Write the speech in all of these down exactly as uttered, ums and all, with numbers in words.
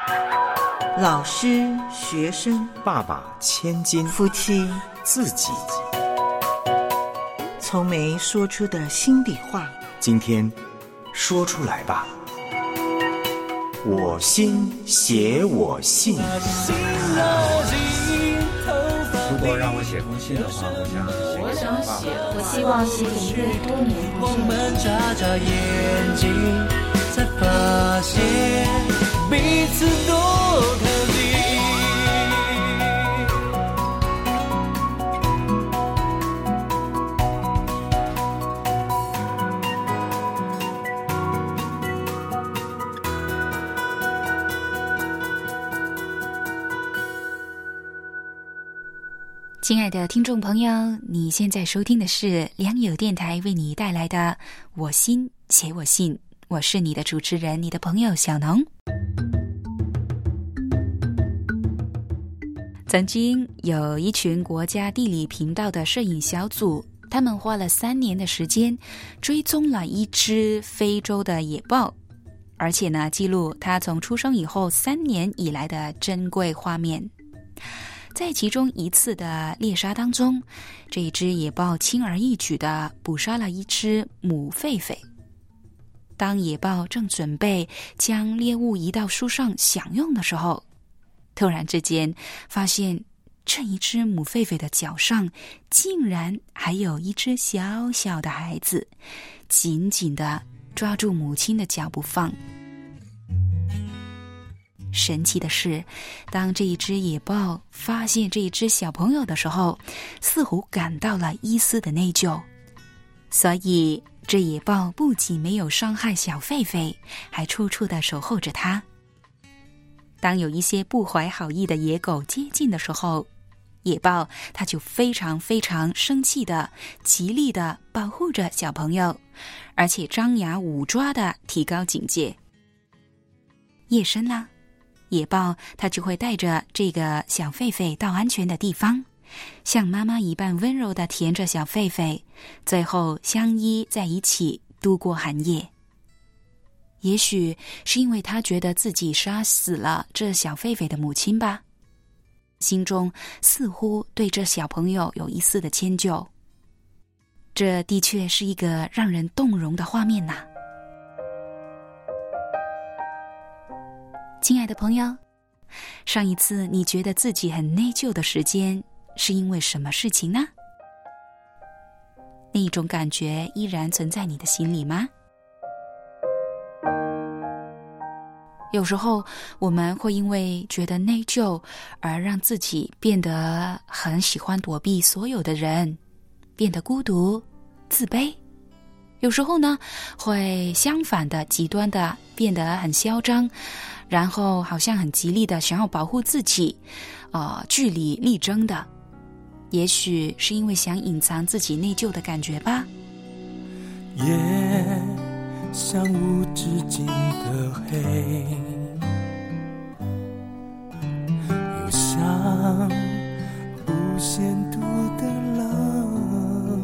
老师、学生， 爸爸千金， 夫妻， 自己， 从没说出的心里话， 今天说出来吧。我心写我信。 如果让我写封信的话，我想写我想写，我希望写给一位多年不见的人。 眨眨眼睛，才发现彼此多可惜。 亲爱的听众朋友，你现在收听的是良友电台为你带来的我心写我信，我是你的主持人，你的朋友小农。曾经有一群国家地理频道的摄影小组，他们花了三年的时间追踪了一只非洲的野豹，而且呢，记录它从出生以后三年以来的珍贵画面。在其中一次的猎杀当中，这一只野豹轻而易举地捕杀了一只母狒狒。当野豹正准备将猎物移到树上享用的时候，突然之间发现这一只母狒狒的脚上竟然还有一只小小的孩子，紧紧地抓住母亲的脚不放。神奇的是，当这一只野豹发现这一只小朋友的时候，似乎感到了一丝的内疚，所以这野豹不仅没有伤害小狒狒，还处处地守候着它。当有一些不怀好意的野狗接近的时候，野豹它就非常非常生气的极力的保护着小朋友，而且张牙舞爪的提高警戒。夜深了，野豹它就会带着这个小狒狒到安全的地方，像妈妈一般温柔地舔着小狒狒，最后相依在一起度过寒夜。也许是因为他觉得自己杀死了这小狒狒的母亲吧，心中似乎对这小朋友有一丝的迁就。这的确是一个让人动容的画面呐。亲爱的朋友，上一次你觉得自己很内疚的时间是因为什么事情呢？那一种感觉依然存在你的心里吗？有时候我们会因为觉得内疚而让自己变得很喜欢躲避所有的人，变得孤独、自卑。有时候呢，会相反的极端的变得很嚣张，然后好像很极力的想要保护自己，呃，据理力争的。也许是因为想隐藏自己内疚的感觉吧。 夜像无止境的黑，又像无限度的冷，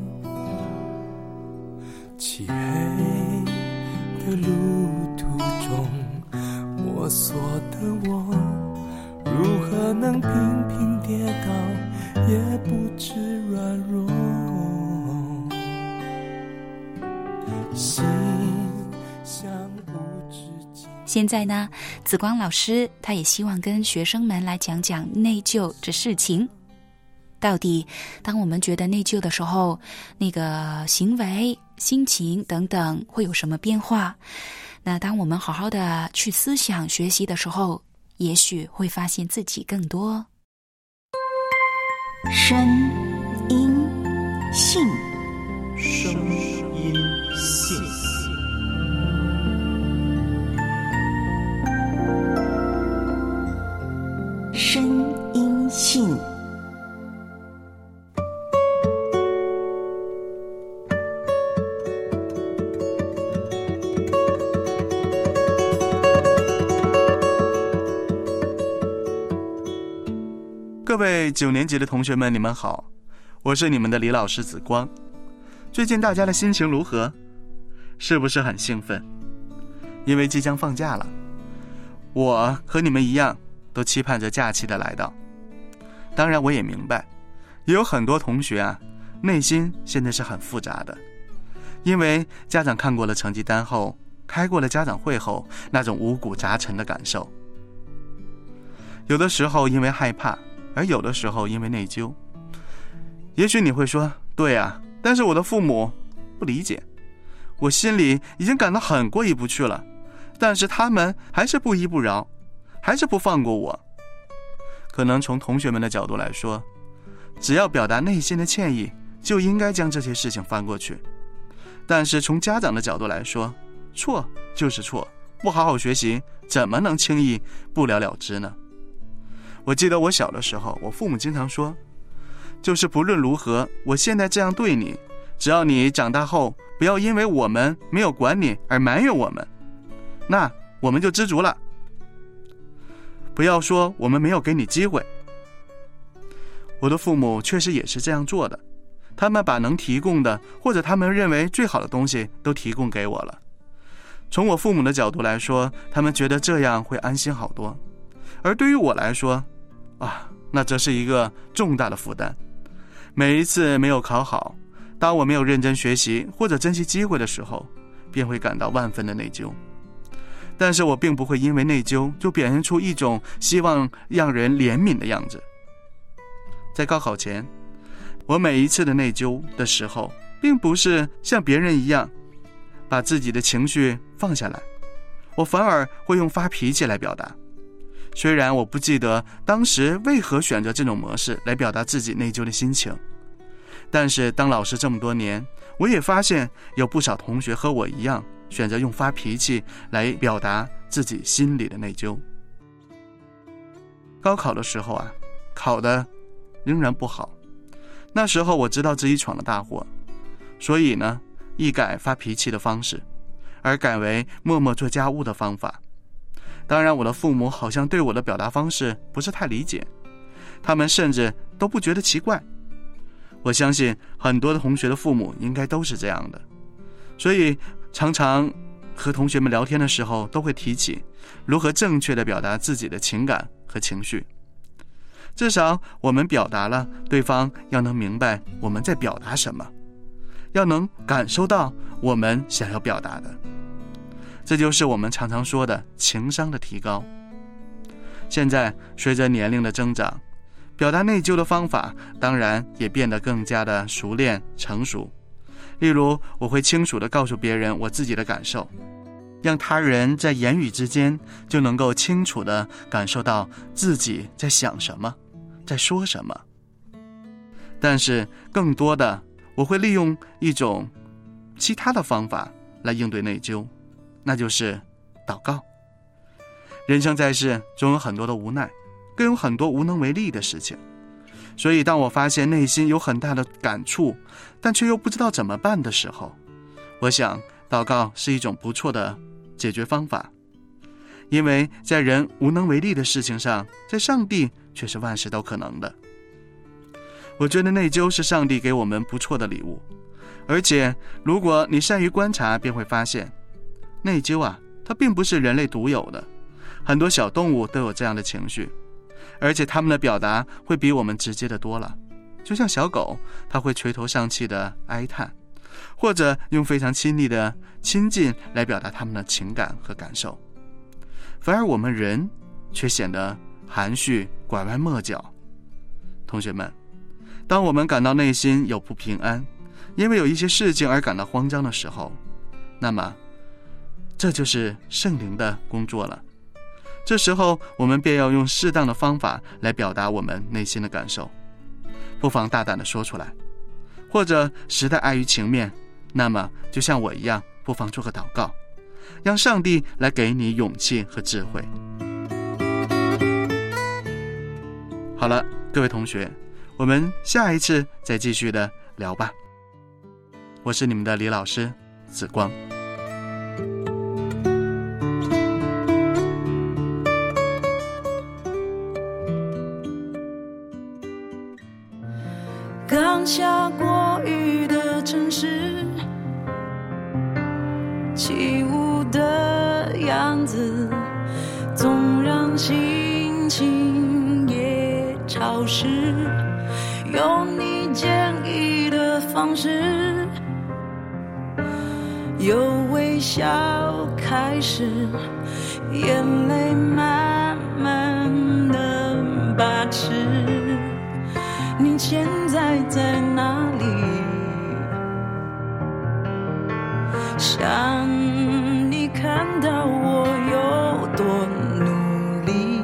漆黑的路途中摸索的我，如何能频频跌倒也不知软弱，心像无止境。 现在呢，紫光老师他也希望跟学生们来讲讲内疚这事情。到底当我们觉得内疚的时候，那个行为、心情等等会有什么变化？那当我们好好的去思想学习的时候，也许会发现自己更多。 声音信， 声音信。 声音信。 各位九年级的同学们，你们好，我是你们的李老师子光。最近大家的心情如何？是不是很兴奋？因为即将放假了。 我和你们一样，都期盼着假期的来到。当然我也明白，也有很多同学啊，内心现在是很复杂的，因为家长看过了成绩单后，开过了家长会后，那种五谷杂陈的感受。有的时候因为害怕，而有的时候因为内疚。也许你会说，对啊，但是我的父母不理解，我心里已经感到很过意不去了，但是他们还是不依不饶，还是不放过我。可能从同学们的角度来说，只要表达内心的歉意，就应该将这些事情翻过去。但是从家长的角度来说，错就是错，不好好学习，怎么能轻易不了了之呢？我记得我小的时候，我父母经常说，就是不论如何，我现在这样对你，只要你长大后不要因为我们没有管你而埋怨我们，那我们就知足了。不要说我们没有给你机会。我的父母确实也是这样做的，他们把能提供的或者他们认为最好的东西都提供给我了。从我父母的角度来说，他们觉得这样会安心好多，而对于我来说啊，那这是一个重大的负担。每一次没有考好，当我没有认真学习或者珍惜机会的时候，便会感到万分的内疚。但是我并不会因为内疚就表现出一种希望让人怜悯的样子。在高考前，我每一次的内疚的时候，并不是像别人一样把自己的情绪放下来，我反而会用发脾气来表达。虽然我不记得当时为何选择这种模式来表达自己内疚的心情，但是当老师这么多年，我也发现有不少同学和我一样，选择用发脾气来表达自己心里的内疚。高考的时候啊，考得仍然不好，那时候我知道自己闯了大祸，所以呢，一改发脾气的方式，而改为默默做家务的方法。当然我的父母好像对我的表达方式不是太理解，他们甚至都不觉得奇怪。我相信很多的同学的父母应该都是这样的，所以常常和同学们聊天的时候都会提起如何正确地表达自己的情感和情绪。至少我们表达了，对方要能明白我们在表达什么，要能感受到我们想要表达的。这就是我们常常说的情商的提高。现在随着年龄的增长，表达内疚的方法当然也变得更加的熟练成熟。例如，我会清楚地告诉别人我自己的感受，让他人在言语之间就能够清楚地感受到自己在想什么，在说什么。但是更多的，我会利用一种其他的方法来应对内疚，那就是祷告。人生在世，总有很多的无奈，更有很多无能为力的事情。所以当我发现内心有很大的感触，但却又不知道怎么办的时候，我想祷告是一种不错的解决方法。因为在人无能为力的事情上，在上帝却是万事都可能的。我觉得内疚是上帝给我们不错的礼物，而且如果你善于观察，便会发现内疚啊，它并不是人类独有的，很多小动物都有这样的情绪，而且他们的表达会比我们直接的多了。就像小狗，它会垂头丧气的哀叹，或者用非常亲昵的亲近来表达他们的情感和感受。反而我们人却显得含蓄拐弯抹角。同学们，当我们感到内心有不平安，因为有一些事情而感到慌张的时候，那么这就是圣灵的工作了。这时候我们便要用适当的方法来表达我们内心的感受，不妨大胆地说出来，或者实在碍于情面，那么就像我一样，不妨做个祷告，让上帝来给你勇气和智慧。好了，各位同学，我们下一次再继续的聊吧。我是你们的李老师子光。 刚下过雨的城市，起雾的样子总心情也潮湿，用你建议的方式，由微笑开始，眼泪慢慢的把持。你现在在哪里？想你看到我有多努力。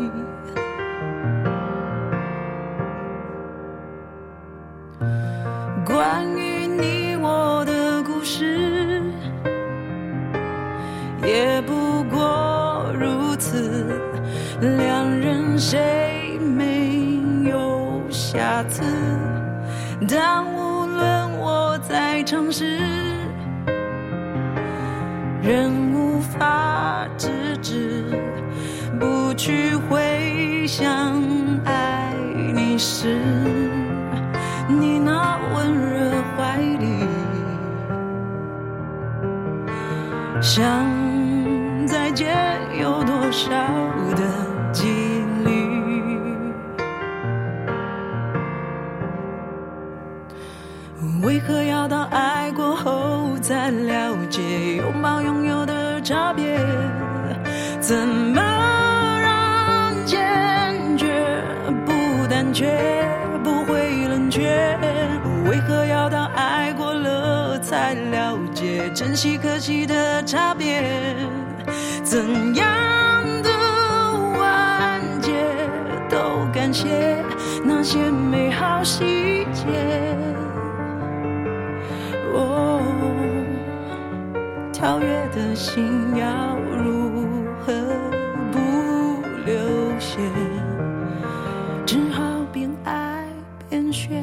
关于你我的故事，也不过如此，两人谁没有瑕疵？但无论我再尝试，仍无法制止不去回想爱你时你那温热怀里。想再见有多少的几率？为何要到爱过后才了解拥抱拥有的差别？怎么让坚决不胆怯，不会冷却？为何要到爱过了才了解珍惜可惜的差别？怎样的完结都感谢那些美好细节。哦，跳跃的心要如何不流血？只好边爱边学。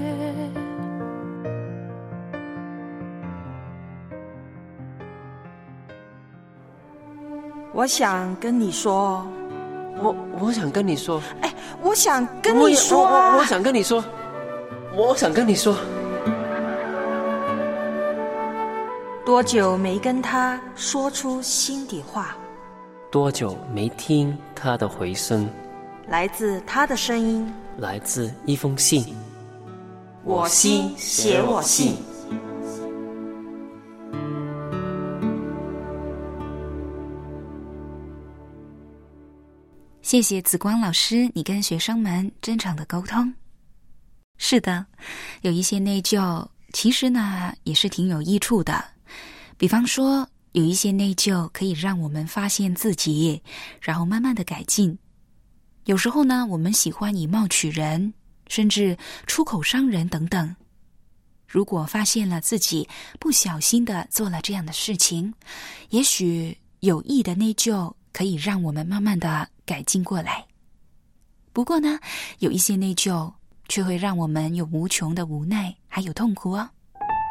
我想跟你说， 我我想跟你说， 哎，我想跟你说啊， 我, 我, 我想跟你说，我想跟你说。 多久没跟他说出心底话？ 多久没听他的回声？ 来自他的声音， 来自一封信。 我心写我信。 谢谢紫光老师，你跟学生们真诚的沟通。是的，有一些内疚，其实呢也是挺有益处的。比方说，有一些内疚可以让我们发现自己，然后慢慢的改进。有时候呢，我们喜欢以貌取人，甚至出口伤人等等。如果发现了自己不小心的做了这样的事情，也许有意的内疚可以让我们慢慢的改进过来。不过呢，有一些内疚却会让我们有无穷的无奈还有痛苦哦。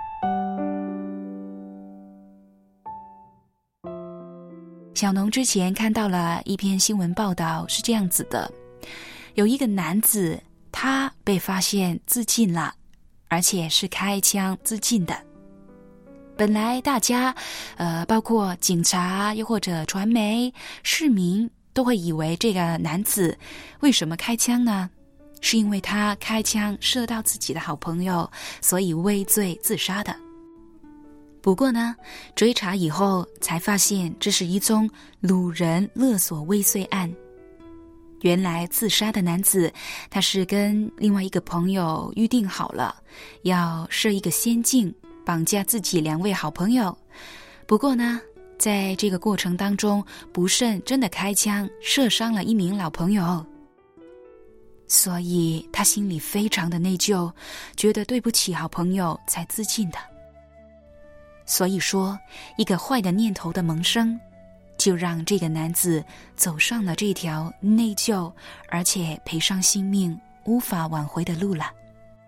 小农之前看到了一篇新闻报道，是这样子的，有一个男子他被发现自尽了，而且是开枪自尽的。本来大家呃，包括警察又或者传媒市民都会以为这个男子为什么开枪呢？是因为他开枪射到自己的好朋友，所以畏罪自杀的。不过呢，追查以后才发现这是一宗掳人勒索未遂案。原来自杀的男子他是跟另外一个朋友预定好了，要设一个陷阱绑架自己两位好朋友。不过呢，在这个过程当中不慎真的开枪射伤了一名老朋友，所以他心里非常的内疚，觉得对不起好朋友才自尽的。所以说，一个坏的念头的萌生，就让这个男子走上了这条内疚而且赔上性命无法挽回的路了。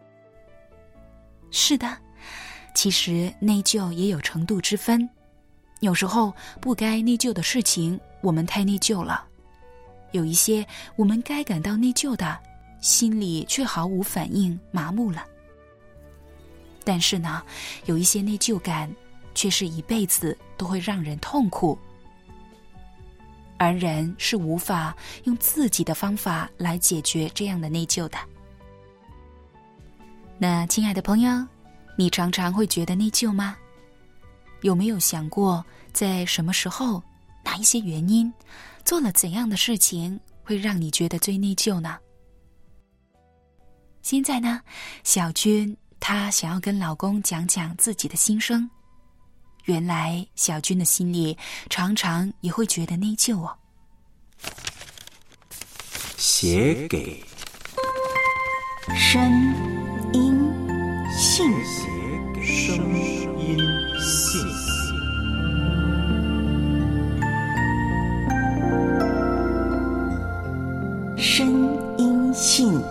是的，其实内疚也有程度之分，有时候不该内疚的事情我们太内疚了，有一些我们该感到内疚的，心里却毫无反应，麻木了。但是呢，有一些内疚感却是一辈子都会让人痛苦。 而人是无法用自己的方法来解决这样的内疚的。那亲爱的朋友，你常常会觉得内疚吗？有没有想过在什么时候，哪一些原因，做了怎样的事情会让你觉得最内疚呢？现在呢，小军她想要跟老公讲讲自己的心声。原来小军的心里常常也会觉得内疚哦。 写给声音信， 写给声音信。 声音信。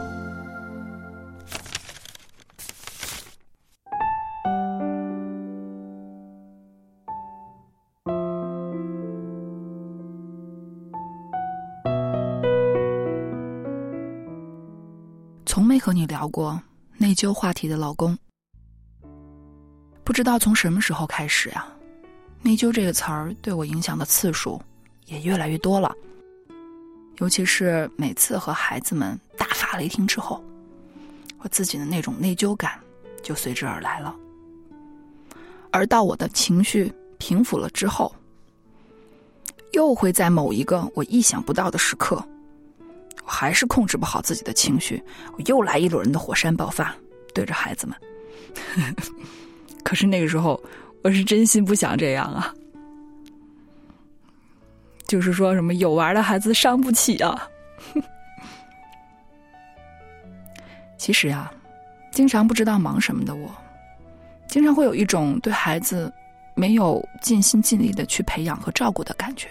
从没和你聊过内疚话题的老公，不知道从什么时候开始啊，内疚这个词儿对我影响的次数也越来越多了。尤其是每次和孩子们大发雷霆之后，我自己的那种内疚感就随之而来了。而到我的情绪平复了之后，又会在某一个我意想不到的时刻，我还是控制不好自己的情绪，我又来一轮的火山爆发，对着孩子们。可是那个时候我是真心不想这样啊，就是说什么有娃的孩子伤不起啊。其实啊，经常不知道忙什么的我，经常会有一种对孩子没有尽心尽力的去培养和照顾的感觉。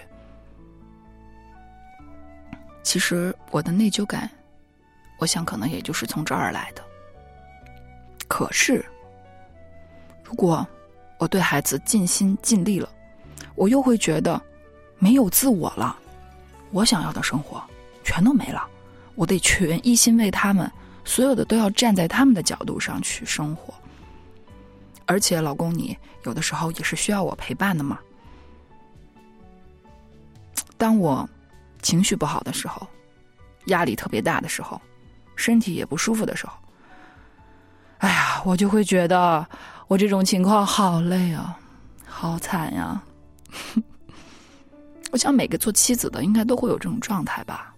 其实我的内疚感，我想可能也就是从这儿而来的。可是如果我对孩子尽心尽力了，我又会觉得没有自我了，我想要的生活全都没了，我得全一心为他们，所有的都要站在他们的角度上去生活。而且老公你有的时候也是需要我陪伴的嘛。当我情绪不好的时候，压力特别大的时候，身体也不舒服的时候，哎呀，我就会觉得我这种情况好累啊，好惨呀。我想每个做妻子的应该都会有这种状态吧。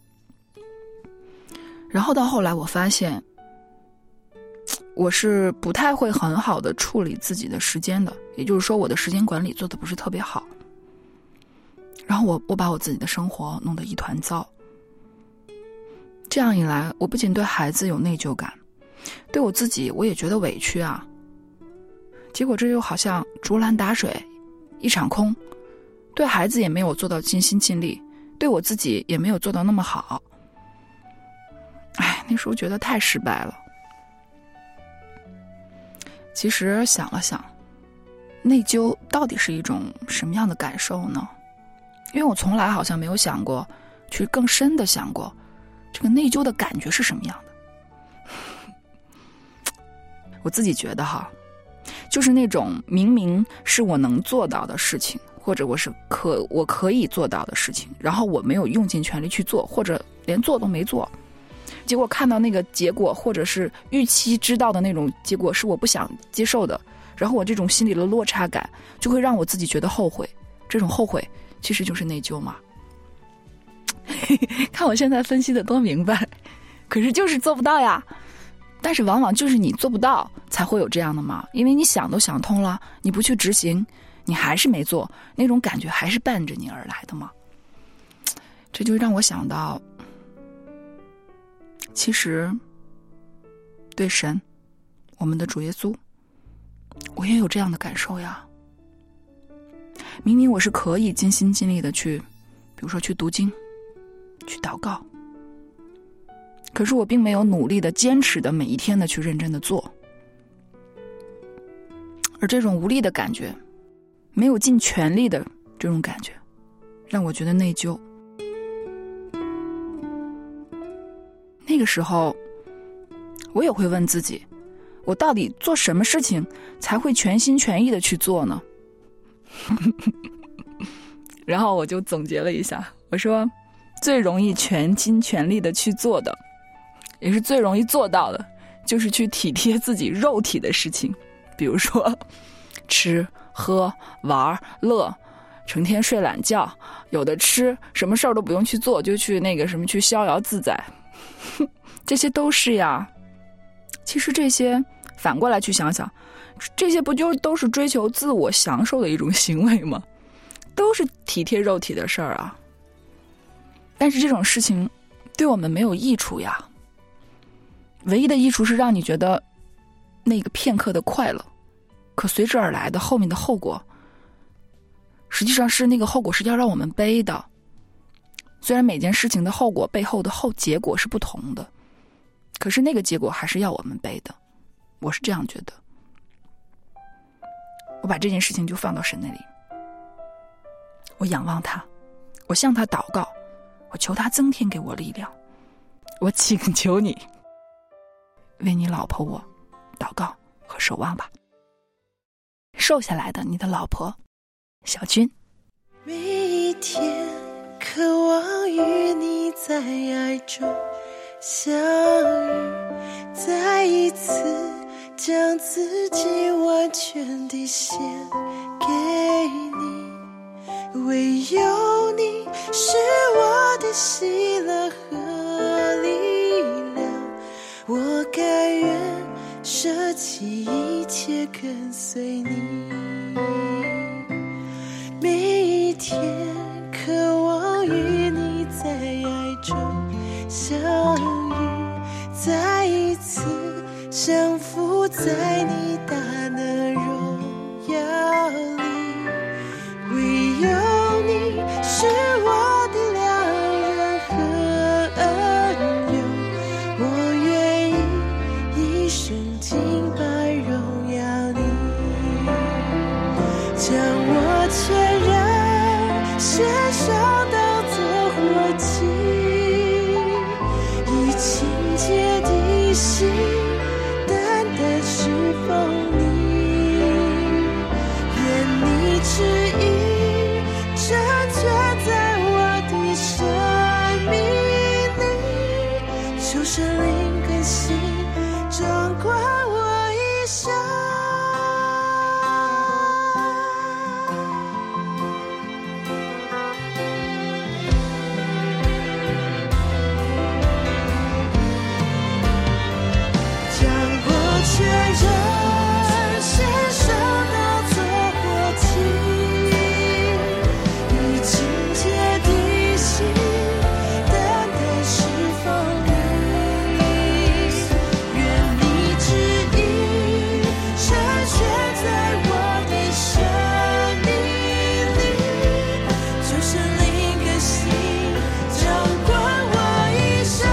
然后到后来我发现，我是不太会很好的处理自己的时间的，也就是说我的时间管理做得不是特别好。然后我我把我自己的生活弄得一团糟。这样一来，我不仅对孩子有内疚感，对我自己我也觉得委屈啊。结果这又好像竹篮打水一场空，对孩子也没有做到尽心尽力，对我自己也没有做到那么好。哎，那时候觉得太失败了。其实想了想，内疚到底是一种什么样的感受呢？因为我从来好像没有想过，去更深的想过，这个内疚的感觉是什么样的。我自己觉得哈，就是那种明明是我能做到的事情，或者我是可我可以做到的事情，然后我没有用尽全力去做，或者连做都没做，结果看到那个结果，或者是预期知道的那种结果是我不想接受的，然后我这种心里的落差感就会让我自己觉得后悔，这种后悔其实就是内疚嘛。看我现在分析的多明白，可是就是做不到呀。但是往往就是你做不到才会有这样的嘛，因为你想都想通了，你不去执行，你还是没做，那种感觉还是伴着你而来的嘛。这就让我想到，其实对神，我们的主耶稣，我也有这样的感受呀。明明我是可以尽心尽力的去，比如说去读经，去祷告，可是我并没有努力的坚持的每一天的去认真的做，而这种无力的感觉，没有尽全力的这种感觉，让我觉得内疚。那个时候我也会问自己，我到底做什么事情才会全心全意的去做呢？然后我就总结了一下， 我说最容易全心全力的去做的，也是最容易做到的，就是去体贴自己肉体的事情，比如说吃喝玩乐，成天睡懒觉，有的吃，什么事儿都不用去做，就去那个什么去逍遥自在这些都是呀。其实这些反过来去想想，这些不就都是追求自我享受的一种行为吗？都是体贴肉体的事儿啊。但是这种事情对我们没有益处呀，唯一的益处是让你觉得那个片刻的快乐，可随之而来的后面的后果，实际上是那个后果是要让我们背的。虽然每件事情的后果背后的后结果是不同的，可是那个结果还是要我们背的，我是这样觉得。我把这件事情就放到神那里，我仰望他，我向他祷告，我求他增添给我力量，我请求你为你老婆我祷告和守望吧。瘦下来的你的老婆小军。 每一天渴望与你在爱中相遇，再一次将自己完全地献给你，唯有你是我的喜乐和力量，我甘愿舍弃一切跟随你。每一天渴望与你在爱中相遇，再一次降服在你大能荣耀里，唯有你是我的良人和恩友，我愿意一生敬拜荣耀你，将我全然献上当作活祭，以清洁的心单单侍奉你，愿你旨意成全在我的生命里，求神灵更新掌管我一生。全人献上当作活祭，以清洁的心单单侍奉你，愿你旨意成全在我的生命里，求神灵更新掌管我一生。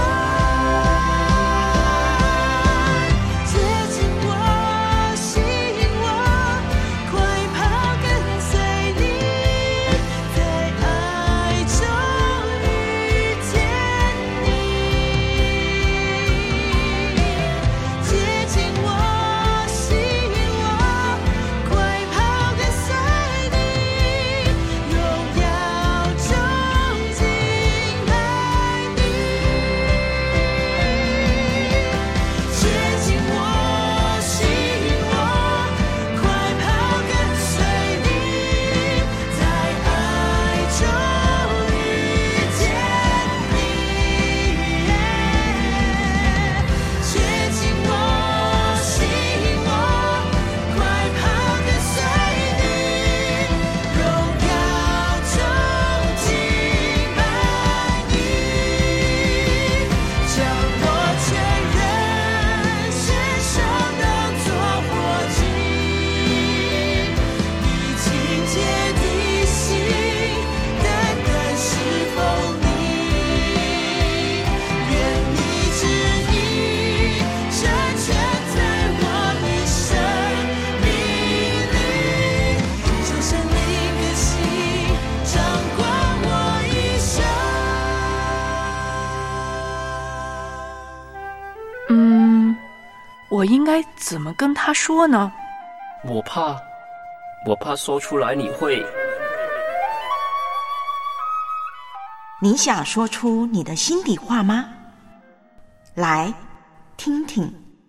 我应该怎么跟他说呢？ 我怕，我怕说出来你会。 你想说出你的心底话吗？来，听听。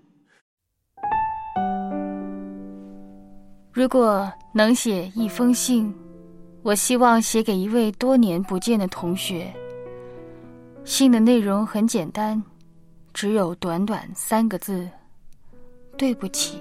如果能写一封信，我希望写给一位多年不见的同学。信的内容很简单，只有短短三个字：对不起。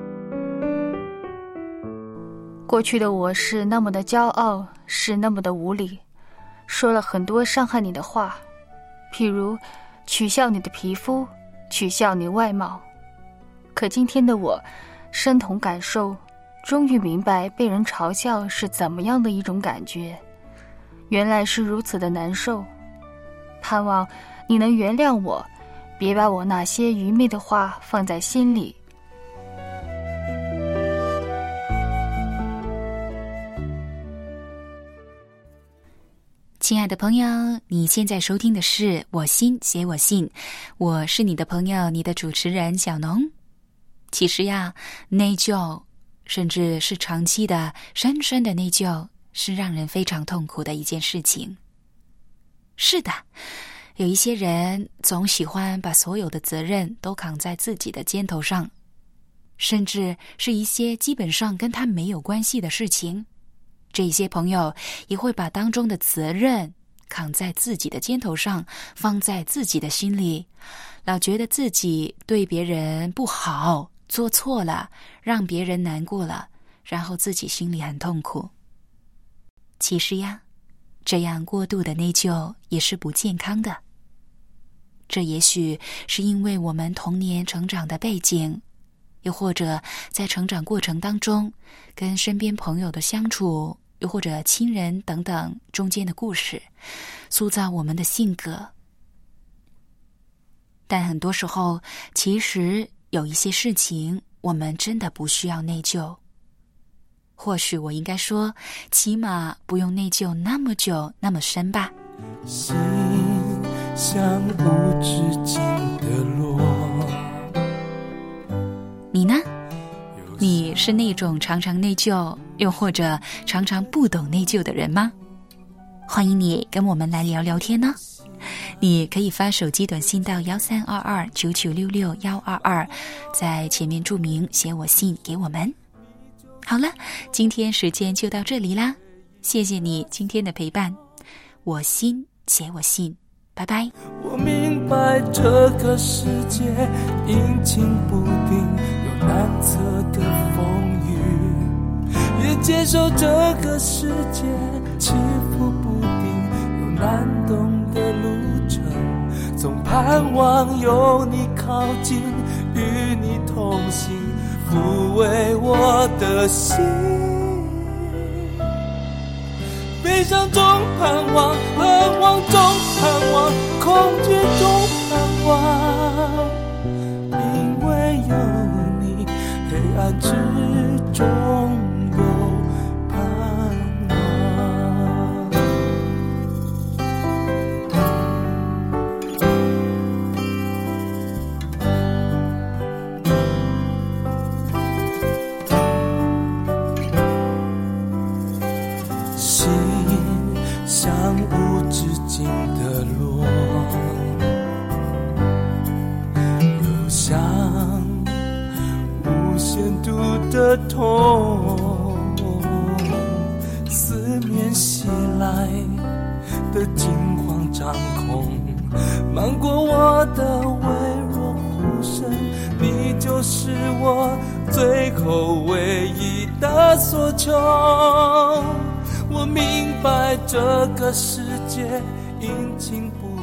过去的我是那么的骄傲，是那么的无理，说了很多伤害你的话，譬如取笑你的皮肤，取笑你外貌。可今天的我身同感受，终于明白被人嘲笑是怎么样的一种感觉，原来是如此的难受。盼望你能原谅我，别把我那些愚昧的话放在心里。 亲爱的朋友，你现在收听的是我心写我信，我是你的朋友，你的主持人小农。其实呀，内疚甚至是长期的深深的内疚，是让人非常痛苦的一件事情。是的，有一些人总喜欢把所有的责任都扛在自己的肩头上，甚至是一些基本上跟他没有关系的事情，这些朋友也会把当中的责任扛在自己的肩头上，放在自己的心里，老觉得自己对别人不好，做错了，让别人难过了，然后自己心里很痛苦。其实呀，这样过度的内疚也是不健康的。这也许是因为我们童年成长的背景，又或者在成长过程当中跟身边朋友的相处，又或者亲人等等中间的故事，塑造我们的性格。但很多时候，其实有一些事情我们真的不需要内疚，或许我应该说，起码不用内疚那么久那么深吧。 心像无止境的落， 你呢？你是那种常常内疚，又或者常常不懂内疚的人吗？欢迎你跟我们来聊聊天呢。你可以发手机短信到幺三二二九九六六幺二二，在前面注明写我信给我们。好了，今天时间就到这里啦，谢谢你今天的陪伴。我心写我信，拜拜。 我明白这个世界阴晴不定，有难测的风雨，也接受这个世界起伏不定，有难懂的路程，总盼望有你靠近，与你同行，抚慰我的心。悲伤中盼望，盼望中盼望，恐惧中盼望，因为有你，黑暗之中有盼望。心像无止境的落，又像无限度的痛，思念袭来的惊慌张恐，漫过我的微弱呼声，你就是我最后唯一的所求。我明白这个世界阴晴不